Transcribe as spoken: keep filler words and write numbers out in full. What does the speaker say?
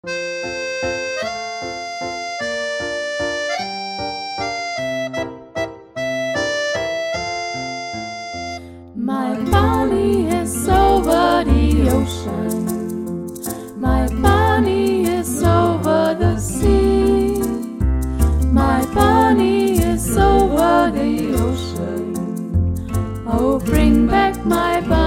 My bunny is over the ocean. My bunny is over the sea. My bunny is over the ocean. Oh, bring back my bunny.